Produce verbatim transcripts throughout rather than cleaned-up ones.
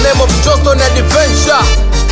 name of Johnston Adventure.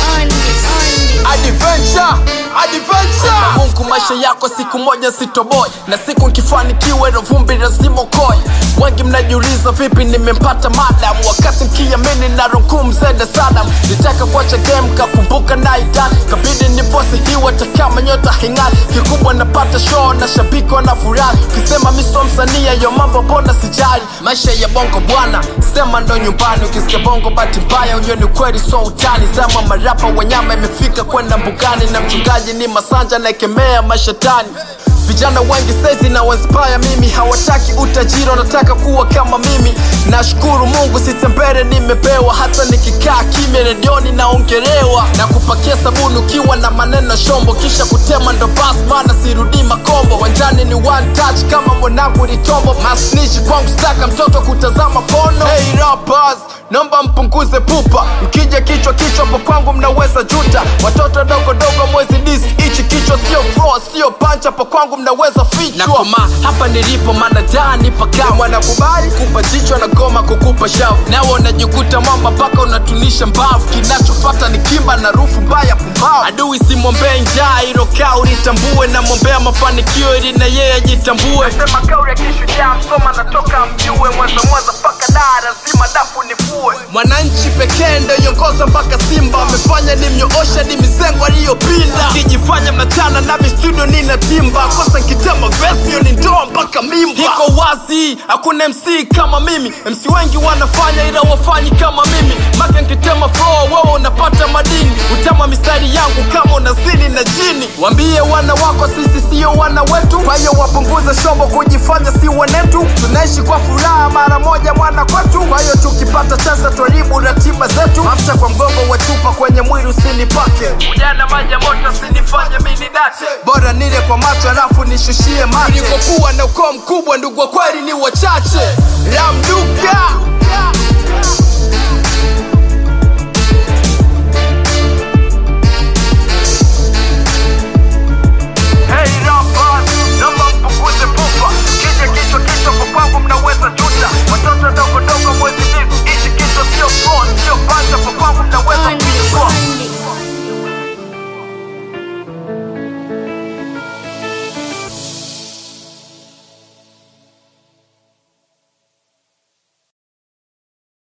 Adventure, adventure. Mungu maisha yako siku moja sitoboy, na siku nikifanikiwa ilo vumbi lazima ukoi. Wengi mnajiuliza vipi nimempata madam, wakati nikiamini na rungu mzede Saddam. Nitaka kuacha game kakumbuka na idan, kabidi niposi hiwa takama nyota hingani. Kikubwa napata show na shabiki wanafurahi, kisema miso msania yo mambo bona sijali. Maisha ya bongo bwana, sema ndo nyumbani. Ukisikia bongo bahati mbaya ujue ni kweli so utani. Sema marapa wanyama imefika kwenda mbugani, na mchungaji ni Masanja na ikemea mashetani. Vijana wengi saizi na inspire mimi, hawataki utajiri wanataka kuwa kama mimi. Nashukuru Mungu sitembere nimepewa, hata nikikaa kimya redioni naongelewa. Na kupakia sabuni ukiwa na maneno shombo, kisha kutema ndo bas maana sirudi makombo. Wanjani ni one touch kama mwanangu litombo, masnichi kwangu staka mtoto kutazama pono. Hey rappers, nomba mpunguze pupa, mkija kichwa kichwa po kwangu mnaweza juta. Watoto dogo dogo mwezi disi, ichi kichwa sio floor sio pancha, po kwangu mnaweza fichwa. Na koma hapa nilipo mana dani paka mwana kubali kupa jicho na goma kukupa shavu. Nawe unajikuta mamba paka unatunisha mbavu, kinachofata ni kimba na rufu mbaya pumbao. Adui si mwombea njaa ilo kauri tambue, na mwombea mafanikio ili na yeye jitambue. Nasema kauri ya kishujaa msoma natoka mjue, mwanza mwanza paka dara zima dafu nifue. Mwananchi pekee ndo yongoza mpaka Simba, wamefanya ni mnyoosha ni mizengo aliyopinda. Kijifanya mnachana na studio nina timba, kosa nkitema verse ni ndoa mpaka mimba. Hiko wazi, hakuna M C kama mimi, M C wengi wanafanya ila wafanyi kama mimi. Maka nkitema flow wewe unapata madini, utama mistari yangu kama unazini na jini. Wambie wana wako sisi sio wana wetu, kwa hiyo wapunguze shombo kujifanya si wanetu. Tunaishi kwa furaha mara moja mwana kwetu, kwa hiyo tukipata chance tuaribu ratiba zetu. Mafuta kwa mgongo wa chupa kwenye mwili usinipake, ujana maji moto usinifanye mimi nidate. Bora nile kwa macho alafu nishushie mate, niko kuwa na ukoo mkubwa ndugu wa kweli ni wachache. Ramduka